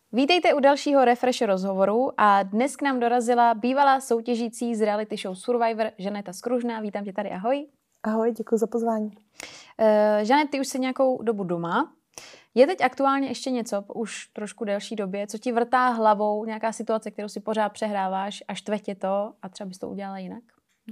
Vítejte u dalšího Refresh rozhovoru a dnes k nám dorazila bývalá soutěžící z reality show Survivor Žaneta Skružná. Vítám tě tady, ahoj. Ahoj, děkuji za pozvání. Žanet, ty už jsi nějakou dobu doma. Je teď aktuálně ještě něco, už trošku delší době, co ti vrtá hlavou, nějaká situace, kterou si pořád přehráváš a štve tě to a třeba bys to udělala jinak?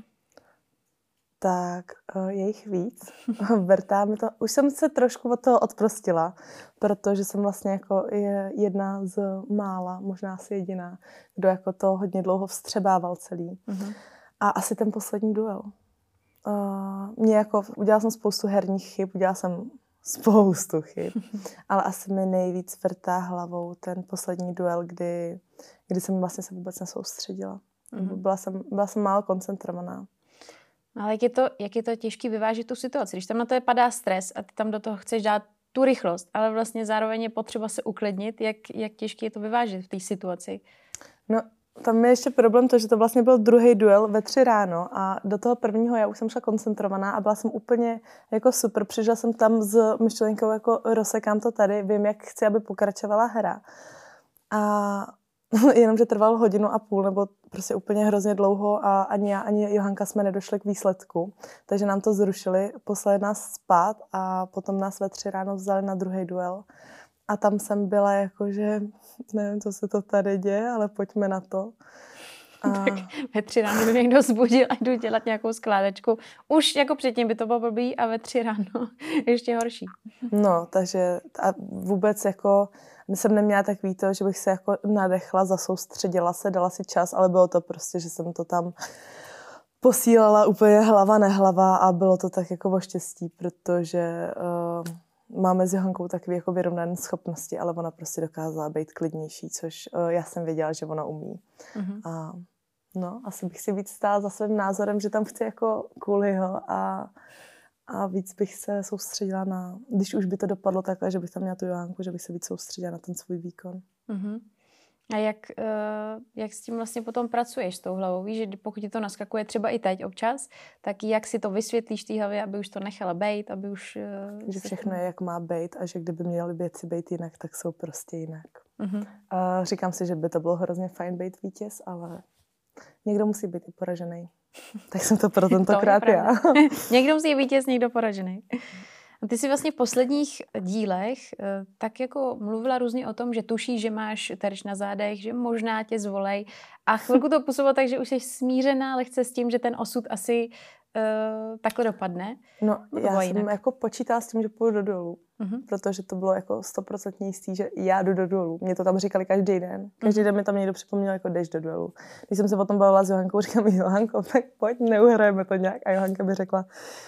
Tak, je jich víc. Vrtá mi to. Už jsem se trošku od toho odprostila, protože jsem vlastně jako jedna z mála, možná asi jediná, kdo jako to hodně dlouho vstřebával celý. Mm-hmm. A asi ten poslední duel. Udělala jsem spoustu herních chyb, udělala jsem spoustu chyb, ale asi mi nejvíc vrtá hlavou ten poslední duel, kdy jsem vlastně se vůbec nesoustředila. Mm-hmm. Byla jsem málo koncentrovaná. Ale jak je to těžký vyvážit tu situaci, když tam na to padá stres a ty tam do toho chceš dát tu rychlost, ale vlastně zároveň je potřeba se uklidnit, jak těžký je to vyvážit v té situaci? No, tam je ještě problém to, že to vlastně byl druhý duel ve 3 ráno a do toho prvního já už jsem šla koncentrovaná a byla jsem úplně jako super. Přišla jsem tam s myšlenkou jako rozsekám to tady, vím, jak chci, aby pokračovala hra. A jenomže trvalo 1,5 hodiny nebo prostě úplně hrozně dlouho a ani já, ani Johanka jsme nedošli k výsledku. Takže nám to zrušili, poslali nás spát a potom nás ve 3 ráno vzali na druhý duel. A tam jsem byla jako, že nevím, co se to tady děje, ale pojďme na to. Tak ve 3 ráno by někdo zbudil a jdu dělat nějakou skládačku. Už jako předtím by to bylo blbý a ve 3 ráno ještě horší. No, takže a vůbec jako jsem neměla takový to, že bych se jako nadechla, zasoustředila se, dala si čas, ale bylo to prostě, že jsem to tam posílala úplně hlava nehlava a bylo to tak jako o štěstí, protože máme s Johankou takové jako vyrovnané schopnosti, ale ona prostě dokázala být klidnější, což já jsem věděla, že ona umí. Mm-hmm. A no, asi bych si víc stála za svým názorem, že tam chci jako coolýho a víc bych se soustředila na, když už by to dopadlo takhle, že bych tam měla tu Johanku, že bych se víc soustředila na ten svůj výkon. Mm-hmm. A jak s tím vlastně potom pracuješ s tou hlavou? Víš, že pokud ti to naskakuje třeba i teď občas, tak jak si to vysvětlíš té hlavě, aby už to nechala bejt, aby už... Že všechno je, jak má bejt a že kdyby měly věci bejt jinak, tak jsou prostě jinak. Mm-hmm. Říkám si, že by to bylo hrozně fajn bejt vítěz, ale někdo musí být i poražený. Tak jsem to pro tentokrát já. Někdo musí být vítěz, někdo poražený. A ty jsi vlastně v posledních dílech tak jako mluvila různě o tom, že tušíš, že máš terč na zádech, že možná tě zvolej. A chvilku to působilo tak, že už jsi smířená lehce s tím, že ten osud asi takhle dopadne. No, já jsem jako počítala s tím, že půjdu do dolů. Mm-hmm. Protože to bylo jako 100% jistý, že já jdu do dolů. Mě to tam říkali každý den. Každý den mi tam někdo připomněl, jako jdeš do dolů. Když jsem se o tom bavila s Johankou, říkám mi, Johanko, tak pojď, neuhrajeme to nějak. A Johanka mi řekla,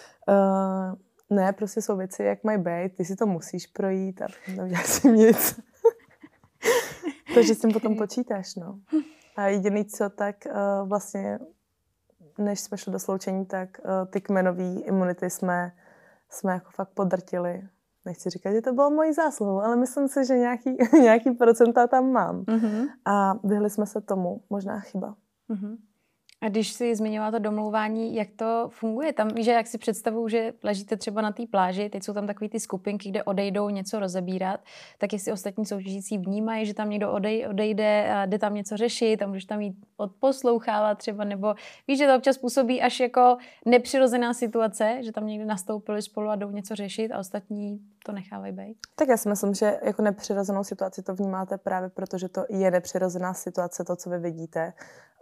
ne, prostě jsou věci, jak mají být, ty si to musíš projít a neuděláš si nic. Takže s tím potom počítáš, no. A jediný co, tak vlastně, než jsme šli do sloučení, tak ty kmenový imunity jsme jako fakt podrtili. Nechci říkat, že to bylo mojí zásluhou, ale myslím si, že nějaký procenta tam mám. Mm-hmm. A vyhli jsme se tomu, možná chyba. Mm-hmm. A když jsi zmiňovala to domlouvání, jak to funguje? Tam, víš, že jak si představuju, že ležíte třeba na té pláži, teď jsou tam takové ty skupinky, kde odejdou něco rozebírat, tak jestli ostatní soutěžící vnímají, že tam někdo odejde a jde tam něco řešit a můžeš tam jít odposlouchávat třeba, nebo víš, že to občas působí až jako nepřirozená situace, že tam někdy nastoupili spolu a jdou něco řešit a ostatní to nechávají být. Tak já si myslím, že jako nepřirozenou situaci to vnímáte právě proto, že to je nepřirozená situace, to, co vy vidíte.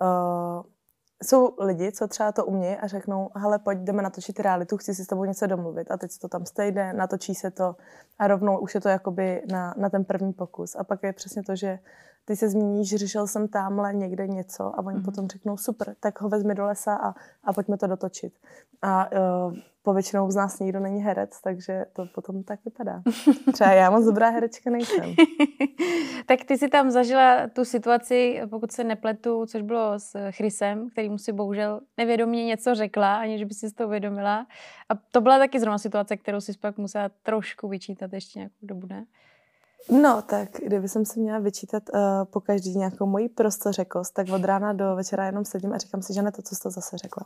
Jsou lidi, co třeba to umějí a řeknou, hele, pojď, jdeme natočit realitu, chci si s tebou něco domluvit. A teď se to tam stejde, natočí se to a rovnou už je to jakoby na ten první pokus. A pak je přesně to, že ty se zmíníš, že řešil jsem tamhle někde něco a oni potom řeknou, super, tak ho vezmi do lesa a pojďme to dotočit. A povětšinou z nás nikdo není herec, takže to potom tak vypadá. Třeba já moc dobrá herečka nejsem. Tak ty si tam zažila tu situaci, pokud se nepletu, což bylo s Chrisem, který mu si bohužel nevědomě něco řekla, aniž by si to uvědomila. A to byla taky zrovna situace, kterou si pak musela trošku vyčítat ještě nějakou dobu, ne? No, tak kdyby jsem si měla vyčítat po každý nějakou moji prostořekost, tak od rána do večera jenom sedím a říkám si, že ne to, co jsi to zase řekla.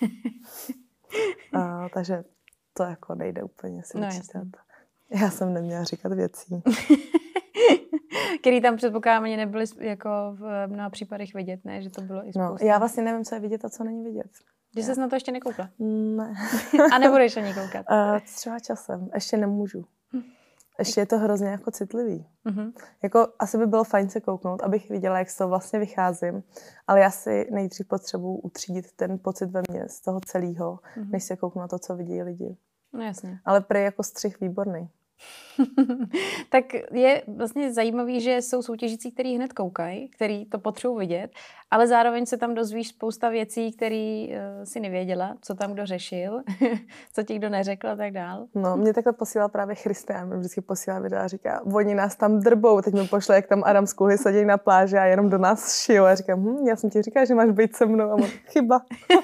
Takže to jako nejde úplně si vyčítat. Já jsem neměla říkat věcí. který tam předpokládám ani nebyly jako v mnoha případech vidět, ne? Že to bylo i spousta. No, já vlastně nevím, co je vidět a co není vidět. Že ses na to ještě nekoukla? Ne. A nebudeš ani koukat? Třeba časem. Ještě nemůžu. Ještě je to hrozně jako citlivý. Jako asi by bylo fajn se kouknout, abych viděla, jak z toho vlastně vycházím, ale já si nejdřív potřebuji utřídit ten pocit ve mně z toho celého, než se kouknu na to, co vidí lidi. No jasně. Ale prej jako střih výborný. Tak je vlastně zajímavý, že jsou soutěžící, který hned koukají, který to potřebují vidět, ale zároveň se tam dozvíš spousta věcí, které si nevěděla, co tam kdo řešil, co ti kdo neřekl a tak dál. No, mě takhle posílal právě Christian, mě vždycky posílá videa a říká, oni nás tam drbou, teď mi pošle, jak tam Adam s Kulhy sedí na pláži a jenom do nás šijou. A říkám, já jsem ti říkala, že máš být se mnou a mám chyba.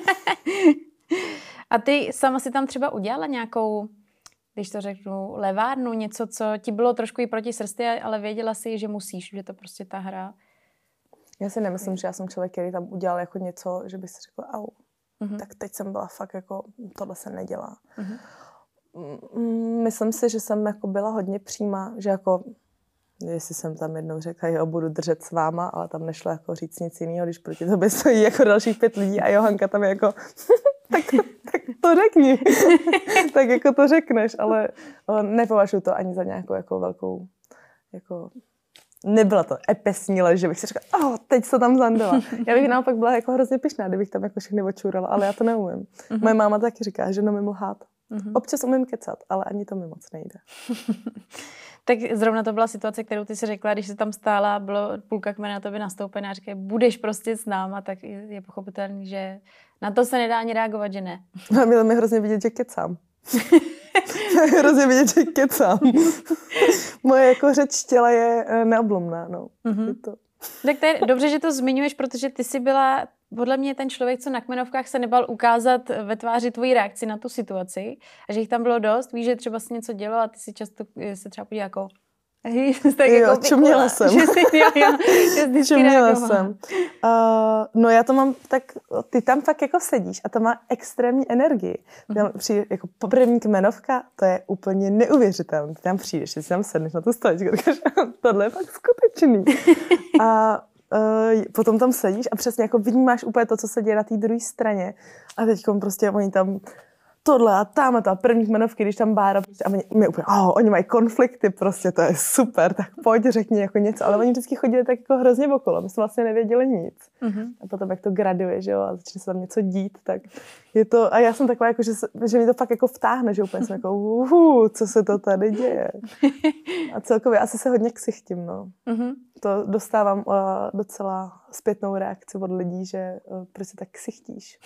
A ty sama si tam třeba udělala nějakou, když to řeknu, levárnu, něco, co ti bylo trošku i proti srsti, ale věděla si, že musíš, že to prostě ta hra. Já si nemyslím, že já jsem člověk, který tam udělal jako něco, že by si řekla, au, tak teď jsem byla fakt jako, tohle se nedělá. Myslím si, že jsem jako byla hodně přímá, že jako, jestli jsem tam jednou řekla, jo, budu držet s váma, ale tam nešlo jako říct nic jiného, když proti tobě stojí jako dalších 5 lidí a Johanka tam je jako, tak to řekni. Tak jako to řekneš, ale nepovažuji to ani za nějakou jako velkou, jako, nebyla to epesní lež, že bych si řekla, teď se tam zandala. Já bych naopak byla jako hrozně pyšná, kdybych tam jako všechny očurala, ale já to neumím. Moje máma taky říká, že neumím lhát. Občas umím kecat, ale ani to mi moc nejde. Tak zrovna to byla situace, kterou ty si řekla, když jsi tam stála, bylo půlka kmene na tobě nastoupená a říkají, budeš prostě s náma, tak je pochopitelný, že na to se nedá ani reagovat, že ne. A mělo mi hrozně vidět, že kecám. Hrozně vidět, že kecám. Moje jako řeč těla je neoblomná, no. To. Tak to je dobře, že to zmiňuješ, protože ty jsi byla podle mě ten člověk, co na kmenovkách se nebal ukázat ve tváři tvoji reakci na tu situaci a že jich tam bylo dost. Víš, že třeba se něco dělo a ty si často se třeba podívá jako tak jo, jako čuměla jsem. Čuměla jsem. No já to mám tak, ty tam fakt jako sedíš a to má extrémní energii. Tam přijde, jako první kmenovka, to je úplně neuvěřitelné. Ty tam přijdeš, ty si tam sedneš na tu stoličku a říkáš, tohle je fakt skutečný. A potom tam sedíš a přesně jako vnímáš úplně to, co se děje na té druhé straně. A teď prostě oni tam tohle a tam a ta první kmenovky, když tam Bára prostě, a my úplně, oni mají konflikty, prostě to je super, tak pojď, řekni jako něco, ale oni vždycky chodili tak jako hrozně okolo, my jsme vlastně nevěděli nic. A potom jak to graduje, že jo, a začne se tam něco dít, tak je to, a já jsem taková jako, že mi to fakt jako vtáhne, že úplně jsem jako, co se to tady děje. A celkově asi se hodně ksichtím, no. To dostávám docela zpětnou reakci od lidí, že proč se tak ksichtíš.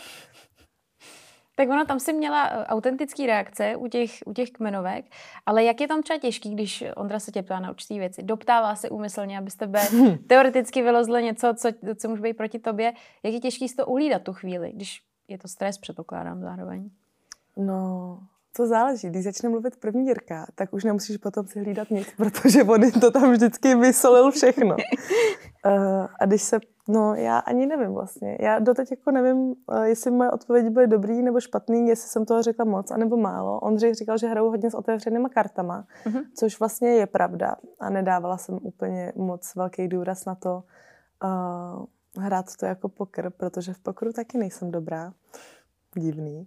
Tak ono tam si měla autentický reakce u těch kmenovek, ale jak je tam třeba těžký, když Ondra se tě ptá na určitý věci, doptává se úmyslně, aby z tebe teoreticky vylozlo něco, co může být proti tobě, jak je těžký si to uhlídat tu chvíli, když je to stres, předpokládám zároveň. No, to záleží. Když začne mluvit první Jirka, tak už nemusíš potom si hlídat nic, protože on to tam vždycky vysolil všechno. A když se, no já ani nevím vlastně. Já doteď jako nevím, jestli moje odpovědi byly dobrý nebo špatný, jestli jsem toho řekla moc, anebo málo. Ondřej říkal, že hraju hodně s otevřenýma kartama, což vlastně je pravda. A nedávala jsem úplně moc velký důraz na to hrát to jako poker, protože v pokeru taky nejsem dobrá. Divný.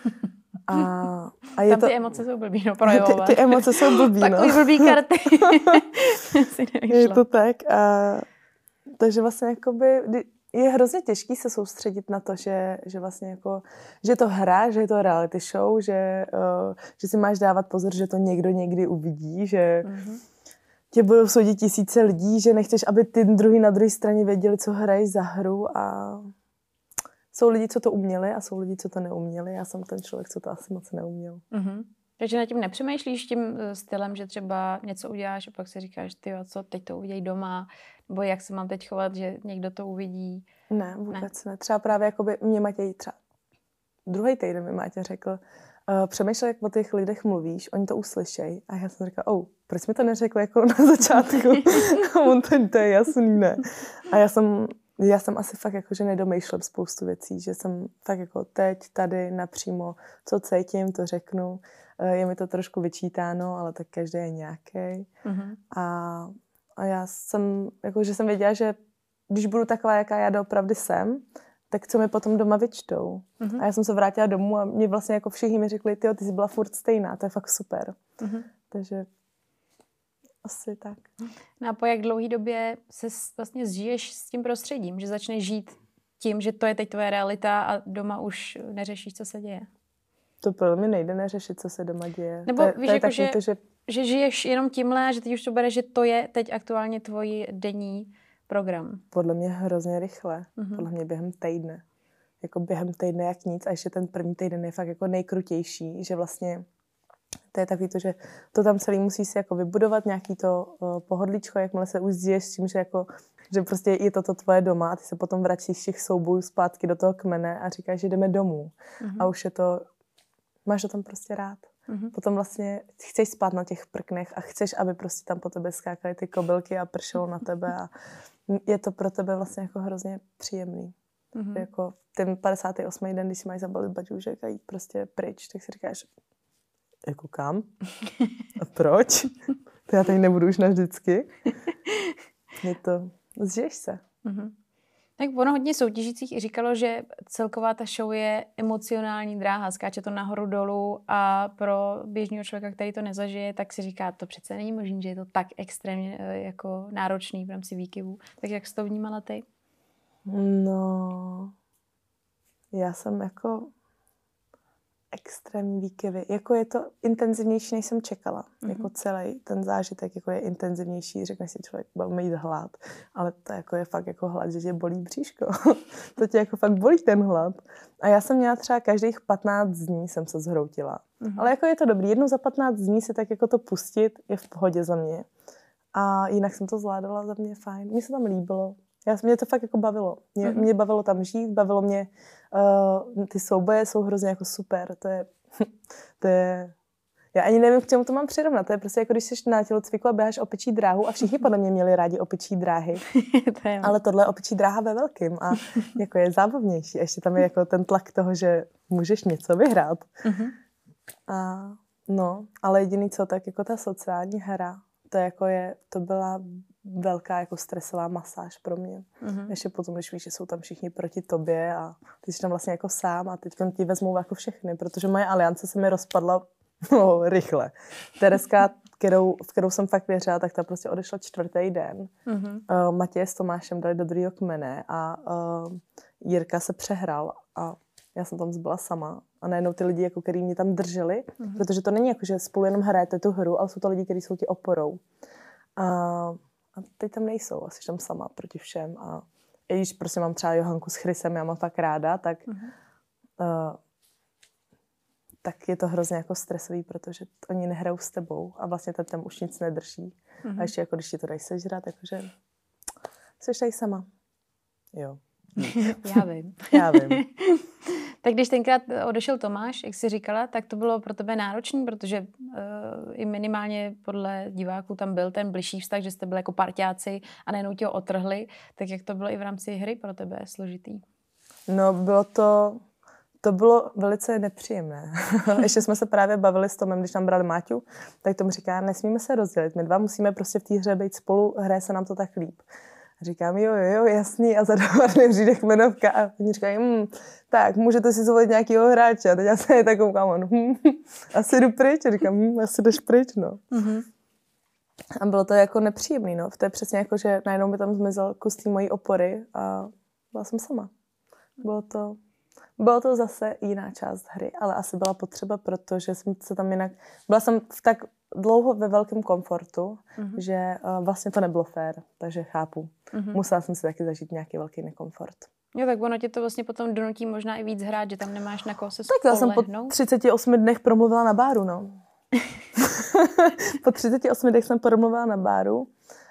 A je tam to, ty emoce jsou blbý, no, projevovat. Ty emoce jsou blbý, no. Takový blbý karty. Je to tak. Takže vlastně jakoby, je hrozně těžký se soustředit na to, že vlastně jako, že to hra, že je to reality show, že si máš dávat pozor, že to někdo někdy uvidí, že tě budou soudit tisíce lidí, že nechceš, aby ty druhý na druhé straně věděli, co hraješ za hru a jsou lidi, co to uměli a jsou lidi, co to neuměli. Já jsem ten člověk, co to asi moc neuměl. Takže nad tím nepřemýšlíš tím stylem, že třeba něco uděláš a pak si říkáš, ty co, teď to udělej doma, nebo jak se mám teď chovat, že někdo to uvidí? Ne, vůbec ne. Třeba právě jakoby mě Matěj třeba druhý týden mi Matěj řekl, přemýšlel, jak o těch lidech mluvíš, oni to uslyšej. A já jsem říkala, proč mi to neřekl jako na začátku? On to je jasný, ne. A já jsem asi fakt jako, že nedomýšlím spoustu věcí, že jsem fakt jako teď, tady, napřímo, co cítím, to řeknu. Je mi to trošku vyčítáno, ale tak každý je nějaký. A já jsem, jako, že jsem věděla, že když budu taková, jaká já doopravdy jsem, tak co mi potom doma vyčtou. A já jsem se vrátila domů a mě vlastně jako všichni mi řekli, ty jsi byla furt stejná, to je fakt super. Takže asi tak. No a po jak dlouhý době se vlastně zžiješ s tím prostředím, že začneš žít tím, že to je teď tvoje realita a doma už neřešíš, co se děje? To podle mě nejde neřešit, co se doma děje. Nebo víš, jako, že žiješ jenom tímhle a že teď už to bere, že to je teď aktuálně tvůj denní program. Podle mě hrozně rychle. Podle mě během týdne. Jako během týdne jak nic. A ještě ten první týden je fakt jako nejkrutější, že vlastně to je takový to, že to tam celý musí si jako vybudovat, nějaký to pohodlíčko, jakmile se už zješ s tím, že jako že prostě je to tvoje doma a ty se potom vracíš z těch soubojů zpátky do toho kmene a říkáš, že jdeme domů. A už je to, máš to tam prostě rád. Potom vlastně chceš spát na těch prknech a chceš, aby prostě tam po tebe skákaly ty kobylky a pršelo na tebe a je to pro tebe vlastně jako hrozně příjemný. Jako ten 58. den, když si máš zabalit baťůžek a jít prostě pryč, tak si říkáš, jako kam? A proč? To já tady nebudu už navždycky. Je to, zžiješ se. Tak ono hodně soutěžících i říkalo, že celková ta show je emocionální dráha, skáče to nahoru dolů a pro běžného člověka, který to nezažije, tak si říká, to přece není možné, že je to tak extrémně jako náročný v rámci výkyvů. Tak jak jsi to vnímala ty? No, já jsem jako extrémní výkyvy. Jako je to intenzivnější, než jsem čekala. Jako celý ten zážitek jako je intenzivnější. Řekne si člověk, bude mít hlad. Ale to jako je fakt jako hlad, že tě bolí bříško. To tě jako fakt bolí ten hlad. A já jsem měla třeba každých 15 dní jsem se zhroutila. Ale jako je to dobrý. Jednou za 15 dní se tak jako to pustit je v pohodě za mě. A jinak jsem to zvládala, za mě fajn. Mně se tam líbilo. Mě to fakt jako bavilo. Mě bavilo tam žít, bavilo mě, ty souboje jsou hrozně jako super. To je, já ani nevím, k čemu to mám přirovnat. To je prostě jako když jsi na tělocviku a běháš opičí dráhu a všichni podle mě měli rádi opičí dráhy. Ale tohle je opičí dráha ve velkým a jako je zábavnější. A ještě tam je jako ten tlak toho, že můžeš něco vyhrát. A no, ale jediný co, tak jako ta sociální hra, to byla velká jako stresová masáž pro mě. Ještě potom, když víš, že jsou tam všichni proti tobě a ty jsi tam vlastně jako sám a teď ti vezmou jako všechny, protože moje aliance se mi rozpadla rychle. Tereska, v kterou jsem fakt věřila, tak ta prostě odešla 4. den. Matěj s Tomášem dali do druhého kmene a Jirka se přehrál a já jsem tam zbyla sama. A najednou ty lidi, jako, který mě tam drželi, protože to není jako, že spolu jenom hrajete tu hru, ale jsou to lidi, kteří jsou ti oporou. A teď tam nejsou, asi tam sama proti všem. A i když prostě mám třeba Johanku s Chrisem, já mám fakt ráda, tak je to hrozně jako stresový, protože oni nehrajou s tebou a vlastně tam už nic nedrží. A ještě jako když ti to dají sežrat, takže jsi tady sama. Jo. Já vím. Tak když tenkrát odešel Tomáš, jak jsi říkala, tak to bylo pro tebe náročné, protože i minimálně podle diváků tam byl ten bližší vztah, že jste byli jako parťáci a najednou tě ho otrhli. Tak jak to bylo i v rámci hry pro tebe složitý? No, to bylo velice nepříjemné. Ještě jsme se právě bavili s Tomem, když tam brali Máťu, tak Tom říká, nesmíme se rozdělit, my dva musíme prostě v té hře být spolu, hraje se nám to tak líp. A říkám, jo, jasný, a za 2 dny přijde kmenovka a oni říkají, tak, můžete si zvolit nějakého hráče. A teď já se tak koukám, asi jdu pryč. A říkám, asi jdeš pryč, no. A bylo to jako nepříjemný, no. To je přesně jako, že najednou mi tam zmizel kus té mojí opory a byla jsem sama. Bylo to zase jiná část hry, ale asi byla potřeba, protože jsem se tam jinak... Byla jsem tak dlouho ve velkém komfortu, že vlastně to nebylo fér, takže chápu. Musela jsem si taky zažít nějaký velký nekomfort. Jo, tak ono tě to vlastně potom donutí možná i víc hrát, že tam nemáš na koho se spolehnout. Tak já jsem po 38 dnech promluvila na báru, no. Po 38 dnech jsem promluvila na báru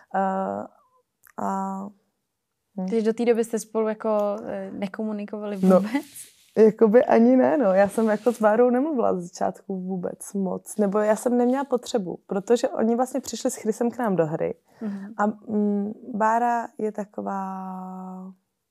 Takže do té doby jste spolu jako nekomunikovali vůbec? No. Jakoby ani ne, no. Já jsem jako s Bárou nemluvila z začátku vůbec moc. Nebo já jsem neměla potřebu, protože oni vlastně přišli s Chrisem k nám do hry. A Bára je taková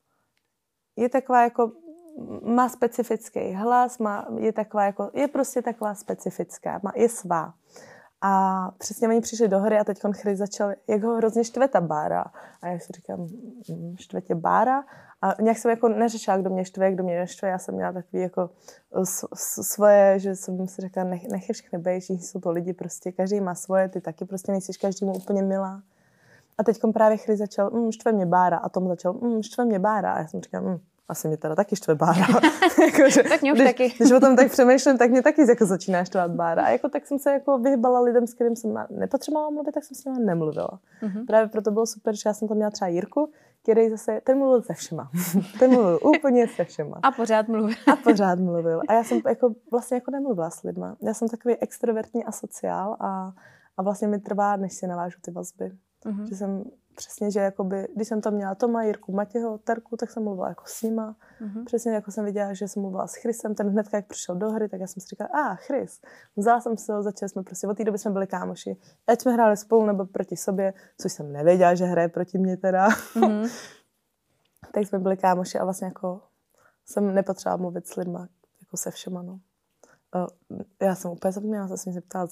jako, má specifický hlas, je prostě taková specifická, je svá. A přesně oni přišli do hry a teď Chris začal, jak ho hrozně štve ta Bára. A já si říkám, štve tě Bára? A nějak jsem jako neřešila, kdo mě štve, kdo mě neštve. Já jsem měla takový jako svoje, že jsem si řekla, nech je všechny bej, všichni jsou to lidi prostě, každý má svoje, ty taky prostě nejsiš každému úplně milá. A teď právě Chris začal, štve mě Bára. A Tom začal, štve mě Bára. A já jsem říkala, asi mě teda taky štve Bára. Jakože, tak mě už taky. Když o tom tak přemýšlím, tak mě taky jako začíná štvat Bára. A jako tak jsem se jako vyhybala lidem, s kterým jsem nepotřebovala mluvit, tak jsem s nimi nemluvila. Právě proto bylo super, že já jsem tam měla třeba Jirku, který zase, ten mluvil se všema. Ten mluvil úplně se všema. A pořád mluvil. A já jsem jako vlastně jako nemluvila s lidma. Já jsem takový extrovertní asociál a vlastně mi trvá, než si navážu ty vazby. Že jsem přesně, že jakoby, když jsem tam měla Toma, Jirku, Matěho, Terku, tak jsem mluvila jako s nima. Přesně jako jsem viděla, že jsem mluvila s Chrisem, ten hnedka, jak přišel do hry, tak já jsem si říkala, Chris. Vzala jsem se ho, začali jsme prostě, od té doby jsme byli kámoši. Ať jsme hráli spolu nebo proti sobě, což jsem nevěděla, že hraje proti mně teda. Tak jsme byli kámoši a vlastně jako jsem nepotřebovala mluvit s lidma, jako se všema, no. Já jsem úplně zapomněla, co jsem se ptala,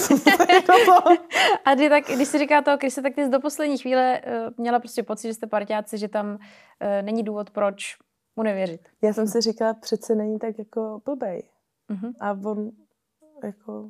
A když jsi říká toho Chrise, tak ty jsi do poslední chvíle měla prostě pocit, že jste parťáci, že tam není důvod, proč mu nevěřit. Já jsem si říkala, přece není tak jako blbej. A on jako...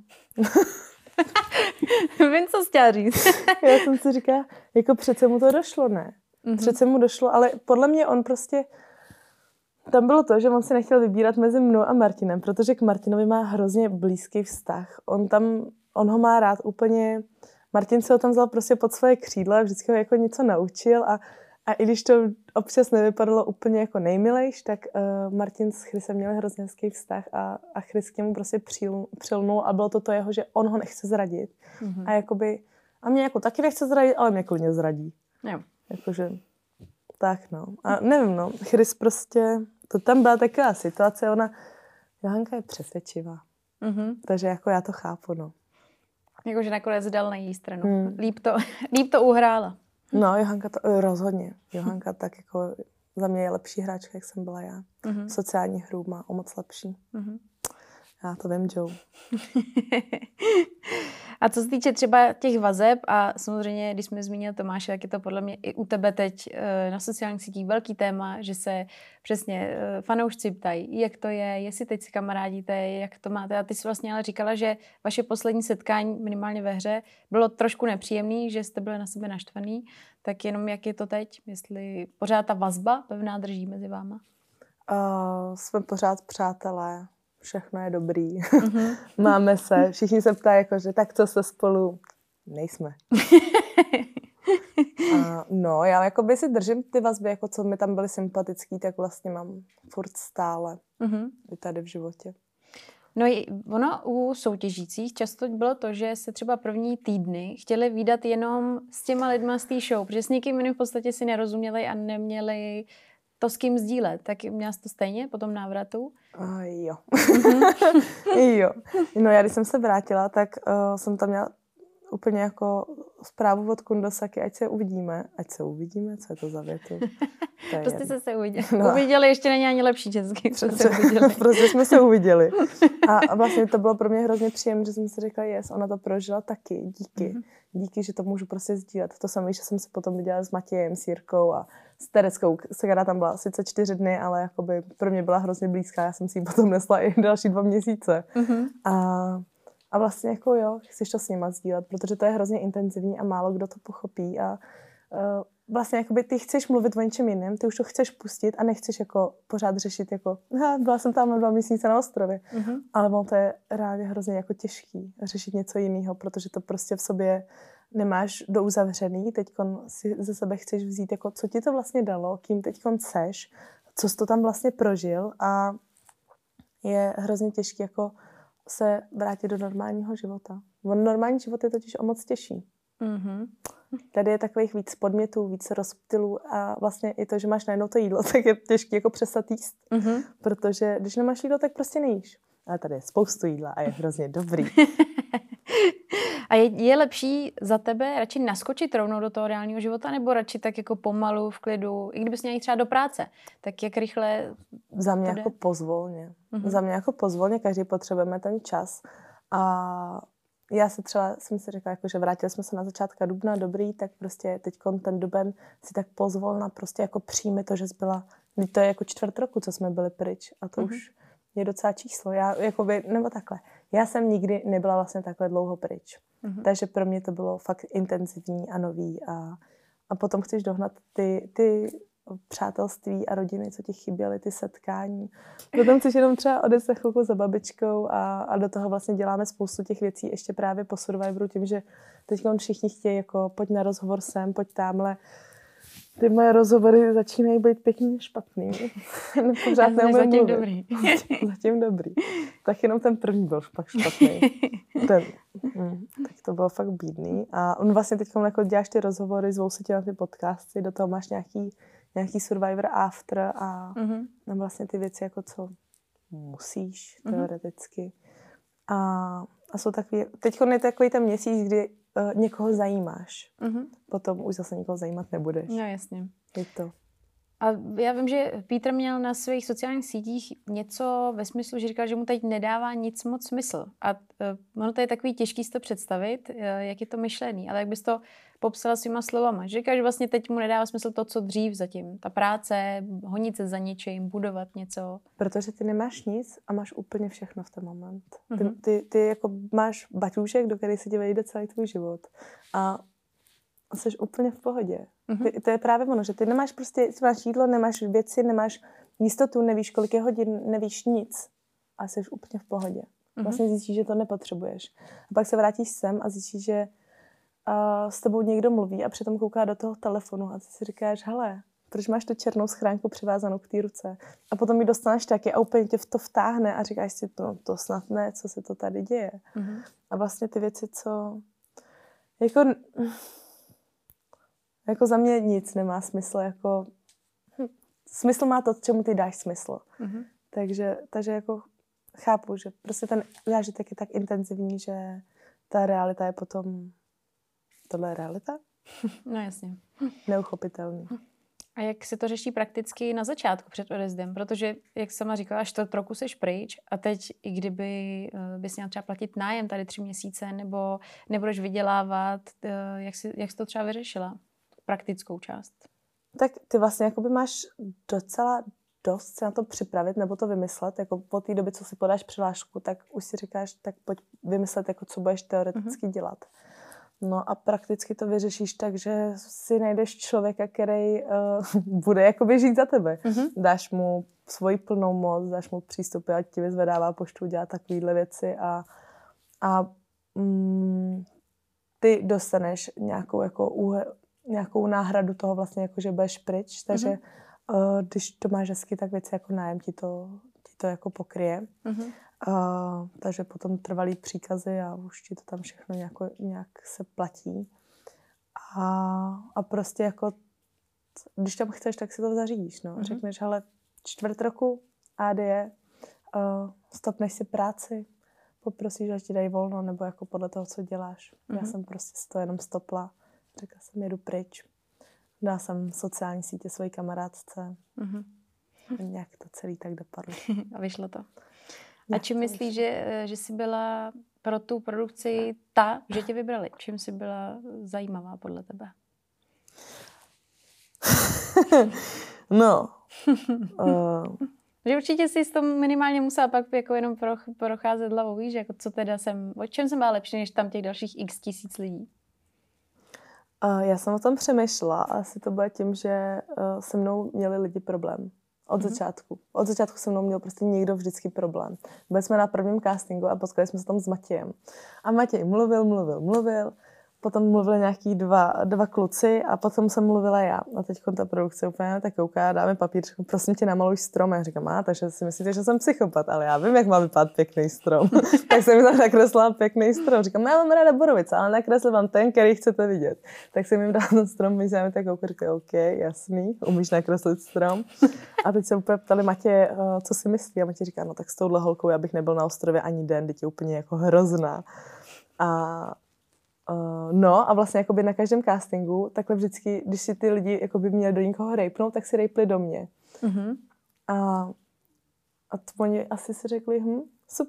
Vím, co jsi chtěla říct. Já jsem si říkala, jako přece mu to došlo, ne? Přece mu došlo, ale podle mě on prostě... Tam bylo to, že on si nechtěl vybírat mezi mnou a Martinem, protože k Martinovi má hrozně blízký vztah. On ho má rád úplně... Martin se ho tam vzal prostě pod svoje křídla a vždycky ho jako něco naučil a i když to občas nevypadalo úplně jako nejmilejš, tak Martin s Chrisem měl hrozně hezký vztah a Chris k němu prostě přilnul a bylo to jeho, že on ho nechce zradit. A jakoby... A mě jako taky nechce zradit, ale mě klidně zradí. Jo. Jakože... Tak no. A nevím, no. Chris prostě... To tam byla taková situace, Johanka je přesvědčivá. Takže jako já to chápu, no. Jakože nakonec dal na její stranu. Líp to uhrála. No, Johanka to rozhodně. Johanka tak jako za mě je lepší hráčka, jak jsem byla já. Sociální hru má o moc lepší. Já to vím, Joe. A co se týče třeba těch vazeb a samozřejmě, když jsme zmínili Tomáše, tak je to podle mě i u tebe teď na sociálních sítích velký téma, že se přesně fanoušci ptají, jak to je, jestli teď si kamarádíte, jak to máte. A ty jsi vlastně ale říkala, že vaše poslední setkání, minimálně ve hře, bylo trošku nepříjemný, že jste byli na sebe naštvaný. Tak jenom jak je to teď? Jestli pořád ta vazba pevná drží mezi váma? Jsme pořád přátelé. Všechno je dobrý. Máme se. Všichni se ptají, jako, že tak co se spolu... Nejsme. No, já jakoby si držím ty vazby, jako co mi tam byly sympatický, tak vlastně mám furt stále. I tady v životě. No ono u soutěžících často bylo to, že se třeba první týdny chtěli vídat jenom s těma lidma z té show, protože s nikým jiným v podstatě si nerozuměli a neměli to s kým sdílet. Tak měla jsi to stejně po tom návratu? Jo. Jo. No já když jsem se vrátila, tak jsem tam měla úplně jako zprávu od Kundosaky, ať se uvidíme. Ať se uvidíme? Co je to za větu? Prostě se uviděli. No. Uviděli ještě není ani lepší česky. Prostě jsme se uviděli. A vlastně to bylo pro mě hrozně příjemné, že jsem si řekla, ona to prožila taky. Díky. Díky, že to můžu prostě sdílet. To samé, že jsem se potom viděla s Matějem, s Jirkou a s Tereckou, která tam byla sice 4 dny, ale jakoby pro mě byla hrozně blízká. Já jsem si ji potom nesla i další 2 měsíce. A vlastně jako jo, chceš to s nima sdílet, protože to je hrozně intenzivní a málo kdo to pochopí a vlastně jakoby ty chceš mluvit o něčem jiném, ty už to chceš pustit a nechceš jako pořád řešit jako byla jsem tam 2 měsíce na ostrově, ale ono to je reálně hrozně jako těžký řešit něco jiného, protože to prostě v sobě nemáš douzavřený, teďkon si ze sebe chceš vzít jako co ti to vlastně dalo, kým teďkon seš, co jsi to tam vlastně prožil a je hrozně těžký jako se vrátit do normálního života. Normální život je totiž o moc těžší. Tady je takových víc podmětů, víc rozptylů a vlastně i to, že máš najednou to jídlo, tak je těžké jako přestat jíst. Protože když nemáš jídlo, tak prostě nejíš. Ale tady je spoustu jídla a je hrozně dobrý. A je lepší za tebe radši naskočit rovnou do toho reálního života, nebo radši tak jako pomalu, v klidu, i kdybys měl jít třeba do práce, tak jak rychle? Za mě jako pozvolně. Za mě jako pozvolně, každý potřebujeme ten čas. A já jsem si řekla, jako, že vrátili jsme se na začátka dubna, dobrý, tak prostě teď ten duben si tak pozvolna prostě jako přijme to, že jsi byla, to je jako 4 roku, co jsme byli pryč a to už je docela číslo. Já, jakoby, nebo takhle, já jsem nikdy nebyla vlastně takhle dlouho pryč. Takže pro mě to bylo fakt intenzivní a nový a potom chceš dohnat ty přátelství a rodiny, co ti chyběly, ty setkání. Potom chceš jenom třeba odejít se chvilku za babičkou a do toho vlastně děláme spoustu těch věcí ještě právě po Survivoru, tím, že teď všichni chtějí jako pojď na rozhovor sem, pojď tamhle. Ty moje rozhovory začínají být pěkně špatný. Pořád neumím mluvit. Dobrý. Zatím dobrý. Tak jenom ten první byl pak špatný. Tak to bylo fakt bídný. A on vlastně teď jako děláš ty rozhovory, zvou se tě na ty podcasty, do toho máš nějaký Survivor After a vlastně ty věci, jako co musíš teoreticky. A jsou takový, teď je takový ten měsíc, kdy někoho zajímáš. Potom už zase nikoho zajímat nebudeš. No jasně. Je to. A já vím, že Petr měl na svých sociálních sítích něco ve smyslu, že říkal, že mu teď nedává nic moc smysl. A ono to je takový těžký si to představit, jak je to myšlený. Ale jak bys to popsala svýma slovama. Že říkáš, že vlastně teď mu nedává smysl to, co dřív zatím. Ta práce, honit se za něčím, budovat něco. Protože ty nemáš nic a máš úplně všechno v ten moment. Ty jako máš baťůžek, do který se ti vejde celý tvůj život. A jsi úplně v pohodě. To je právě ono, že ty nemáš prostě, máš jídlo, nemáš věci, nemáš jistotu, nevíš, kolik je hodin, nevíš nic. A jsi úplně v pohodě. Vlastně zjistíš, že to nepotřebuješ. A pak se vrátíš sem a zjistíš, že s tebou někdo mluví a přitom kouká do toho telefonu a ty si říkáš, hele, proč máš tu černou schránku přivázanou k té ruce? A potom ji dostaneš taky a úplně tě to vtáhne a říkáš si, no to snad ne, co se to tady děje. A vlastně ty věci, co jako za mě nic nemá smysl, jako smysl má to, čemu ty dáš smysl. Takže jako chápu, že prostě ten zážitek je tak intenzivní, že ta realita je potom... Tohle je realita? No jasně. Neuchopitelný. A jak se to řeší prakticky na začátku před odezdem? Protože, jak sama říkala, 4 roku seš pryč a teď, i kdyby bys měla třeba platit nájem tady 3 měsíce nebo nebudeš vydělávat, jak jsi to třeba vyřešila? Praktickou část. Tak ty vlastně jakoby máš docela dost se na to připravit nebo to vymyslet. Jako po té době, co si podáš přihlášku, tak už si říkáš, tak pojď vymyslet, jako co budeš teoreticky dělat. No a prakticky to vyřešíš tak, že si najdeš člověka, který bude jakoby žít za tebe. Dáš mu svoji plnou moc, dáš mu přístupy, ať ti vyzvedává poštu, dělá takovýhle věci a ty dostaneš nějakou náhradu toho vlastně, jako že budeš pryč, takže když to máš hezky, tak věci jako nájem ti to jako pokryje. Takže potom trvalý příkazy a už ti to tam všechno nějak se platí. A prostě jako, když tam chceš, tak si to zařídíš. No. Řekneš, hele, 4 roku, ADE, stopneš si práci, poprosíš, že ti dají volno, nebo jako podle toho, co děláš. Já jsem prostě to jenom stopla. Řekla jsem, jedu pryč. Dala jsem sociální sítě svojí kamarádce. Nějak to celý tak dopadlo. A vyšlo to. A čím myslíš, že jsi byla pro tu produkci že tě vybrali? Čím jsi byla zajímavá podle tebe? No. Že určitě jsi to minimálně musela pak jako jenom procházet hlavou, víš, jako co teda o čem jsem byla lepší, než tam těch dalších x tisíc lidí? Já jsem o tom přemýšlela a asi to bude tím, že se mnou měli lidi problém. Od začátku. Od začátku se mnou měl prostě někdo vždycky problém. Byli jsme na prvním castingu a potkali jsme se tam s Matějem. A Matěj mluvil. Potom mluvili nějaký dva kluci a potom jsem mluvila já. A teď ta produkce úplně tak kouká, dáme papír, říkám, prosím tě, namaluj strom. A já říkám, takže si myslíte, že jsem psychopat, ale já vím, jak má vypadat pěkný strom. Tak jsem mi tam nakreslila pěkný strom. Říkám, já mám ráda borovice, ale nakreslil vám ten, který chcete vidět. Tak jsem jim dala ten strom, my jsme tak kouká, říkám, OK, jasný, umíš nakreslit strom. A teď se úplně ptali Matěje, co si myslí. A Matěj říká, no tak s touhle holkou já bych nebyl na ostrově ani den, teď je úplně jako hrozná. No a vlastně jakoby na každém castingu, takhle vždycky, když si ty lidi jakoby měli do někoho rejpnout, tak si rejpli do mě. A to oni asi si řekli, super,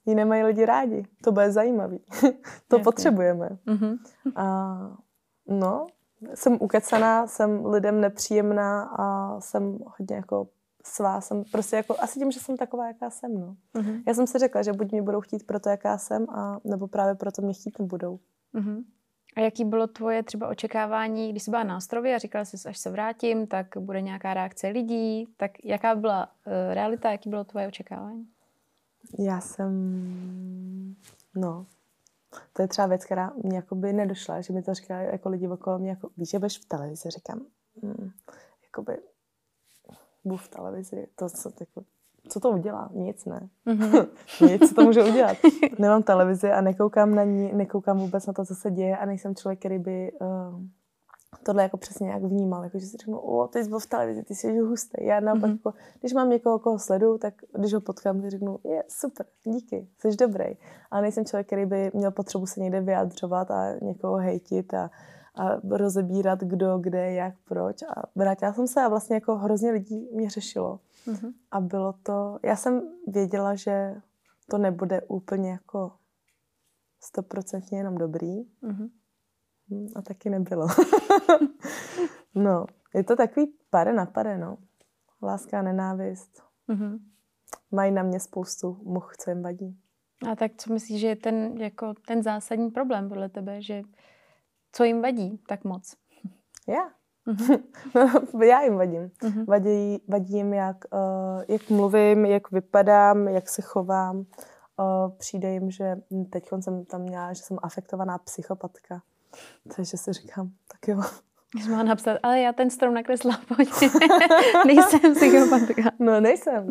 Jiné mají lidi rádi. To bude zajímavý. To potřebujeme. A no, jsem ukecaná, jsem lidem nepříjemná a jsem hodně jako svá. Jsem prostě jako, asi tím, že jsem taková, jaká jsem, no. Já jsem si řekla, že buď mě budou chtít proto, jaká jsem, a nebo právě proto mě chtít nebudou. A jaký bylo tvoje třeba očekávání, když jsi byla na ostrově a říkala jsi, až se vrátím, tak bude nějaká reakce lidí, tak jaká byla realita, jaký bylo tvoje očekávání? Já jsem, no, to je třeba věc, která mě jakoby nedošla, že mi to říkali jako lidi okolo mě, jako, víš, že budeš v televizi, říkám, jakoby, budu v televizi, to co to udělá? Nic, ne. Nic, co to může udělat. Nemám televizi a nekoukám na ní, nekoukám vůbec na to, co se děje a nejsem člověk, který by tohle jako přesně nějak vnímal, jako, že si řeknu, ty jsi byl v televizi, ty jsi hustý. Já naopak, jako, když mám někoho, koho sleduju, tak když ho potkám, tak řeknu, je super, díky, jsi dobrý. Ale nejsem člověk, který by měl potřebu se někde vyjadřovat a někoho hejtit a rozebírat, kdo, kde, jak, proč. A vrátila jsem se a vlastně jako hrozně lidí mě řešilo. A bylo to, já jsem věděla, že to nebude úplně jako 100% jenom dobrý. A taky nebylo. No, je to takový pade na pade, no. Láska a nenávist. Mají na mě spoustu much, co jim vadí. A tak co myslíš, že je ten zásadní problém podle tebe, že co jim vadí tak moc? Já. Já jim vadím. Vadí jim, jak mluvím, jak vypadám, jak se chovám. Přijde jim, že teď jsem tam měla, že jsem afektovaná psychopatka. Takže si říkám, tak jo. Jsi mohla napsat, ale já ten strom nakreslila, pojď. Nejsem psychopatka. No, nejsem.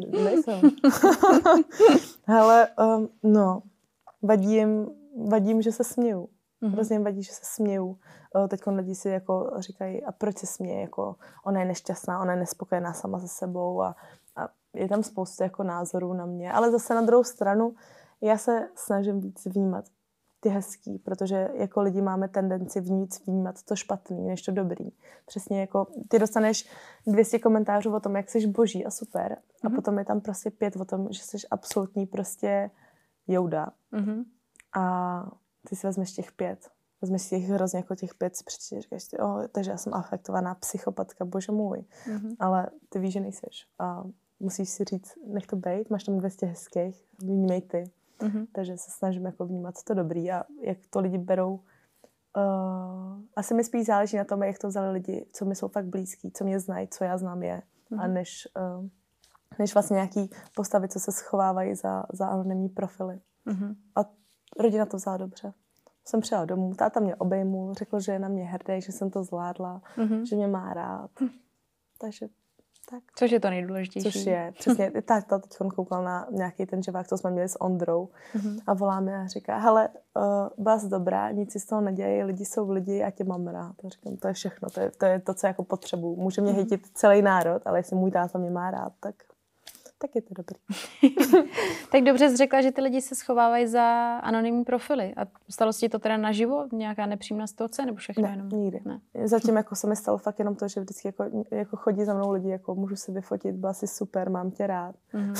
Hele, no, vadím, že se směju. Hrozně vadí, že se směju. Teď lidi si jako říkají, a proč se směje? Jako, ona je nešťastná, ona je nespokojená sama se sebou a je tam spoustu jako názorů na mě. Ale zase na druhou stranu já se snažím víc vnímat ty hezký, protože jako lidi máme tendenci vnímat to špatný, než to dobrý. Přesně jako ty dostaneš 200 komentářů o tom, jak jsi boží a super. A potom je tam prostě 5 o tom, že jsi absolutní prostě jouda. A ty si vezmeš těch 5. Vezmeš si těch hrozně jako těch 5, přečteš, říkáš ty, takže já jsem afektovaná psychopatka, bože můj. Ale ty víš, že nejseš. A musíš si říct, nech to bejt, máš tam 200 hezkých, vnímej ty. Takže se snažím jako vnímat to dobrý a jak to lidi berou. Asi mi spíš záleží na tom, jak to vzali lidi, co mi jsou fakt blízký, co mě znají, co já znám je. A než vlastně nějaký postavy, co se schovávají za anonymní profily. A rodina to vzala dobře. Jsem přijela domů, táta mě obejmul, řekl, že je na mě hrdý, že jsem to zvládla, že mě má rád. Takže tak. Což je to nejdůležitější. Což je, přesně. Táta teď koukal na nějaký ten živák, co jsme měli s Ondrou a volá mi a říká, hele, byla jsi dobrá, nic si z toho nedějí, lidi jsou lidi, já tě mám rád. A říkám, to je všechno, to je to, co jako potřebuju. Může mě hejtit celý národ, ale jestli můj táta mě má rád, tak je to dobrý. Tak dobře jsi řekla, že ty lidi se schovávají za anonymní profily. A stalo se ti to teda naživo? Nějaká nepříjemná situace? Nebo všechno jenom? Nikdy. Ne. Zatím jako se mi stalo fakt jenom to, že vždycky jako chodí za mnou lidi, jako můžu se vyfotit, byla jsi super, mám tě rád.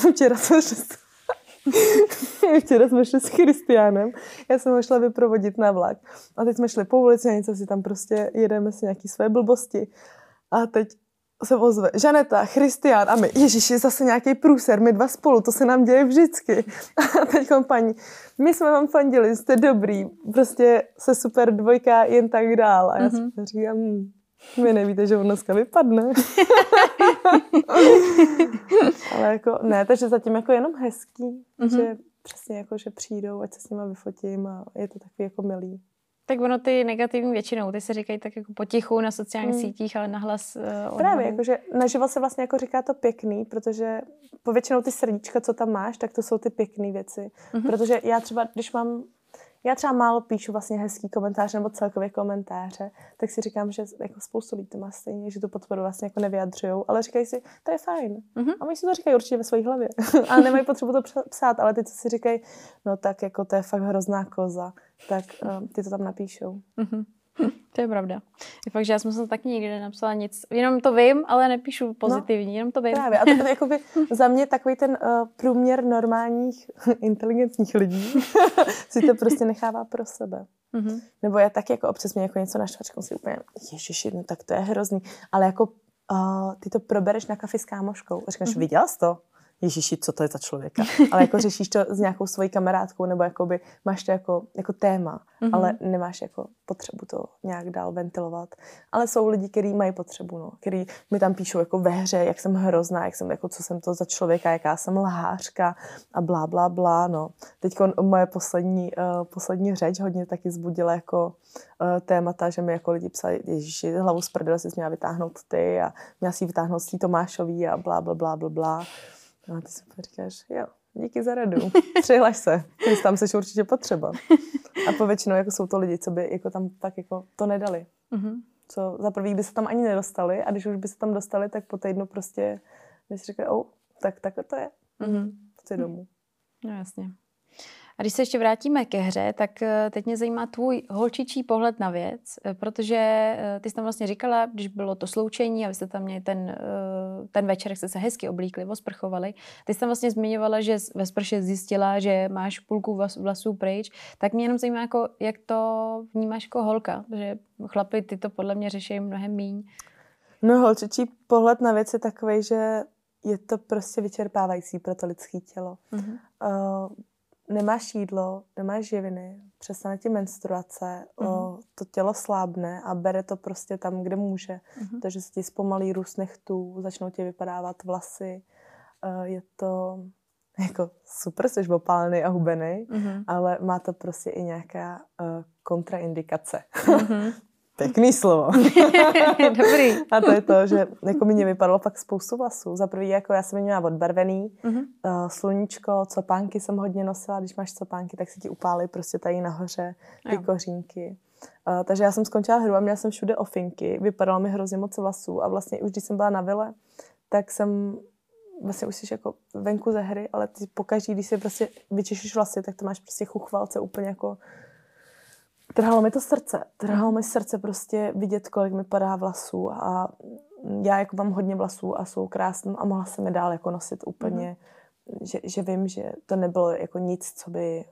Včera jsme šli s Christianem, já jsem ho šla vyprovodit na vlak. A teď jsme šli po ulici a něco si tam prostě jedeme si nějaký své blbosti. A teď se ozve Žaneta, Christian a my, ježiši, zase nějaký průser, my dva spolu, to se nám děje vždycky. A teď paní, my jsme vám fandili, jste dobrý, prostě se super dvojka, jen tak dál. A já si říkám, vy nevíte, že on dneska vypadne. Ale jako, ne, takže zatím jako jenom hezký, že přesně jako, že přijdou, ať se s nima vyfotím a je to takový jako milý. Tak ono ty negativní většinou, ty se říkají tak jako potichu na sociálních sítích, ale nahlas Právě, jakože naživo se vlastně jako říká to pěkný, protože povětšinou ty srdíčka, co tam máš, tak to jsou ty pěkný věci. Protože já třeba, já třeba málo píšu vlastně hezký komentáře nebo celkově komentáře, tak si říkám, že jako spoustu lidí to má stejně, že tu podporu vlastně jako nevyjadřujou, ale říkají si, to je fajn. A oni si to říkají určitě ve své hlavě. Ale nemají potřebu to psát, ale ty, co si říkají, no tak jako to je fakt hrozná koza, tak ty to tam napíšou. To je pravda. Je fakt, že já jsem se taky nikdy nenapsala nic. Jenom to vím, ale nepíšu pozitivní, jenom to vím. Právě. A to je jakoby za mě takový ten průměr normálních, inteligentních lidí si to prostě nechává pro sebe. Mm-hmm. Nebo já taky jako občas mě jako něco naštve, říkám si úplně, ježiši, no tak to je hrozný. Ale jako ty to probereš na kafi s kámoškou. A říkáš, viděla jsi to? Ježiši, co to je za člověka? Ale jako řešíš to s nějakou svojí kamarádkou, nebo jakoby máš to jako téma, ale nemáš jako potřebu to nějak dál ventilovat. Ale jsou lidi, kteří mají potřebu, no, kteří mi tam píšou jako ve hře, jak jsem hrozná, jak jsem, jako, co jsem to za člověka, jaká jsem lhářka a blá, blá, blá, no. Teďko moje poslední řeč hodně taky zbudila jako témata, že mi jako lidi psali, ježiši, hlavu z prdele jsi měla vytáhnout ty a měla si ji vytáhnout z té Tomášový a blá, blá, blá, blá, blá. No a ty si říkáš, jo, díky za radu, přihlaš se, když tam seš určitě potřeba. A povětšinou jako jsou to lidi, co by jako tam tak jako to nedali. Mm-hmm. Co za prvý by se tam ani nedostali a když už by se tam dostali, tak po týdnu prostě by si říkali, tak takhle to je. Mm-hmm. Chci domů. No jasně. A když se ještě vrátíme ke hře, tak teď mě zajímá tvůj holčičí pohled na věc, protože ty jsi tam vlastně říkala, když bylo to sloučení a vy jste tam měli ten večer, jak jste se hezky oblíkli, osprchovali, ty jsi tam vlastně zmiňovala, že ve sprše zjistila, že máš půlku vlasů pryč, tak mě jenom zajímá, jako, jak to vnímáš jako holka, že chlapi ty to podle mě řeší mnohem míň. No holčičí pohled na věc je takovej, že je to prostě vyčerpávající pro to lidské tělo. Mm-hmm. Nemáš jídlo, nemáš živiny, přestane ti menstruace, to tělo slábne a bere to prostě tam, kde může. Takže se ti zpomalí růst nechtů, začnou ti vypadávat vlasy. Je to jako super, jsi opálený a hubený, ale má to prostě i nějaká kontraindikace. Pěkný slovo. Dobrý. A to je to, že jako mi vypadalo fakt spoustu vlasů. Za prvý, jako já jsem měla odbarvený, sluníčko, copánky jsem hodně nosila. Když máš copánky, tak se ti upálí prostě tady nahoře ty kořínky. Takže já jsem skončila hru a měla jsem všude ofinky. Vypadalo mi hrozně moc vlasů a vlastně už když jsem byla na vile, tak jsem vlastně už jsi jako venku ze hry, ale ty pokaždý, když si prostě vyčešíš vlasy, tak to máš prostě chuchvalce úplně jako. Trhalo mi srdce prostě vidět, kolik mi padá vlasů a já jako mám hodně vlasů a jsou krásné a mohla jsem je dál jako nosit úplně, že vím, že to nebylo jako nic, co by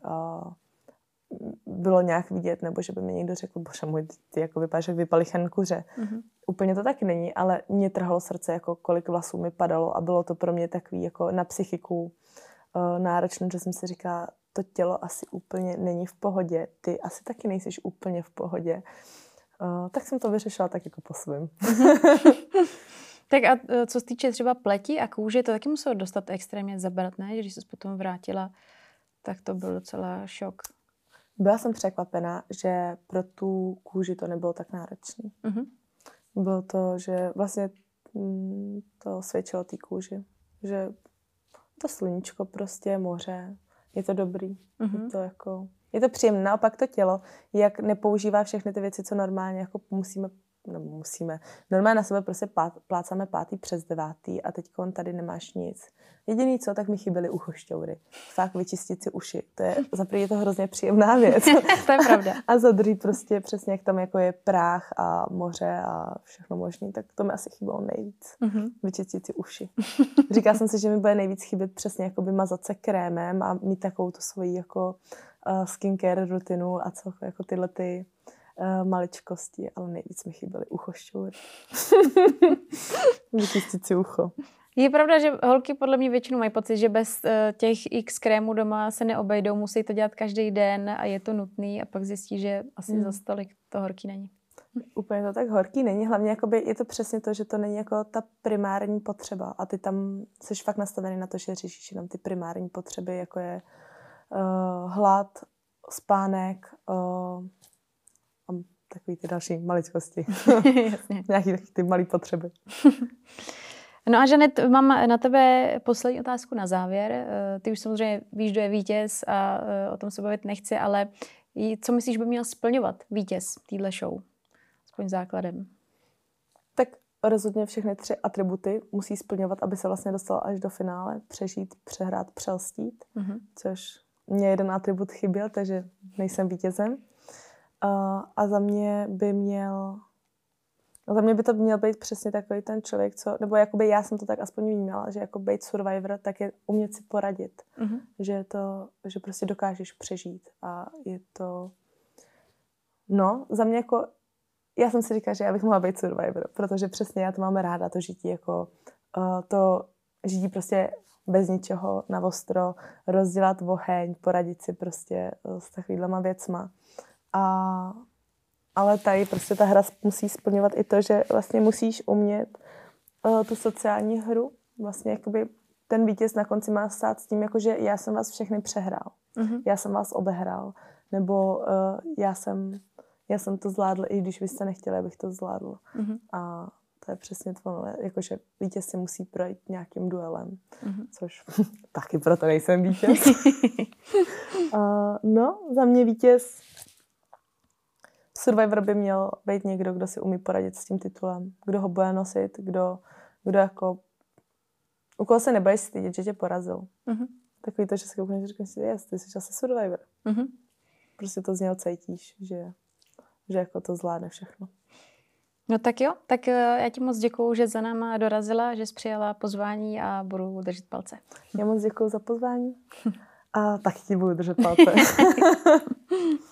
bylo nějak vidět, nebo že by mi někdo řekl, bože můj, ty jako vypadáš jak vypalichan kuře. Úplně to taky není, ale mě trhalo srdce, jako kolik vlasů mi padalo a bylo to pro mě takový jako na psychiku náročné, že jsem si říkala, to tělo asi úplně není v pohodě, ty asi taky nejsiš úplně v pohodě. Tak jsem to vyřešila tak jako po svým. Tak a co se týče třeba pleti a kůže, to taky muselo dostat extrémně zabrat, ne? Když jsi potom vrátila, tak to byl docela šok. Byla jsem překvapená, že pro tu kůži to nebylo tak náročné. Bylo to, že vlastně to svědčilo té kůži, že to sluníčko prostě, moře, je to dobrý. Je to příjemné. Naopak to tělo, jak nepoužívá všechny ty věci, co normálně jako musíme. Normálně na sebe prostě plácáme 5. přes 9. a teď tady nemáš nic. Jediný co, tak mi chyběly uchošťoury. Fakt vyčistit si uši. To je, za první je to hrozně příjemná věc. To je pravda. A za druhý prostě přesně jak tam jako je práh a moře a všechno možné, tak to mi asi chybilo nejvíc. Vyčistit si uši. Říkala jsem si, že mi bude nejvíc chybět přesně jako by mazat se krémem a mít takovou tu svoji jako skincare rutinu a celkově jako tyhle ty maličkosti, ale nejvíc mi chyběly uchošťoury. Vyčistit si ucho. Je pravda, že holky podle mě většinou mají pocit, že bez těch x krémů doma se neobejdou, musí to dělat každý den a je to nutný a pak zjistí, že asi za stolik to horký není. Úplně to tak horký není, hlavně jakoby je to přesně to, že to není jako ta primární potřeba a ty tam jsi fakt nastavený na to, že řešíš jenom ty primární potřeby, jako je hlad, spánek a takový ty další maličkosti. Nějaký taky ty malý potřeby. No a Žanet, mám na tebe poslední otázku na závěr. Ty už samozřejmě víš, kdo je vítěz a o tom se bavit nechci, ale co myslíš, by měl splňovat vítěz téhle show? Aspoň základem. Tak rozhodně všechny 3 atributy musí splňovat, aby se vlastně dostal až do finále. Přežít, přehrát, přelstít. Což mě jeden atribut chyběl, takže nejsem vítězem. A za mě by to měl být přesně takový ten člověk, nebo jakoby já jsem to tak aspoň vnímala, že jako být survivor, tak je umět si poradit. Že prostě dokážeš přežít a je to... No, za mě jako... Já jsem si říkala, že já bych mohla být survivor, protože přesně já to mám ráda, to žití jako... To žití prostě bez ničeho, na ostro, rozdělat oheň, poradit si prostě s takovýhlema věcma. Ale tady prostě ta hra musí splňovat i to, že vlastně musíš umět tu sociální hru. Vlastně jakoby ten vítěz na konci má stát s tím, jakože já jsem vás všechny přehrál. Já jsem vás obehrál. Nebo já jsem to zvládl, i když vy jste nechtěli, abych to zvládl. A to je přesně to, jakože vítěz si musí projít nějakým duelem. Což taky proto nejsem vítěz. No, za mě vítěz Survivor by měl být někdo, kdo si umí poradit s tím titulem. Kdo ho bude nosit, kdo jako... U koho se nebudeš stydět, že tě porazil. Takový to, že se koukneš a říkáš si, ty jsi asi Survivor. Prostě to z něho cítíš, že jako to zvládne všechno. No tak jo, tak já ti moc děkuju, že za náma dorazila, že jsi přijala pozvání a budu držet palce. Já moc děkuju za pozvání a taky ti budu držet palce.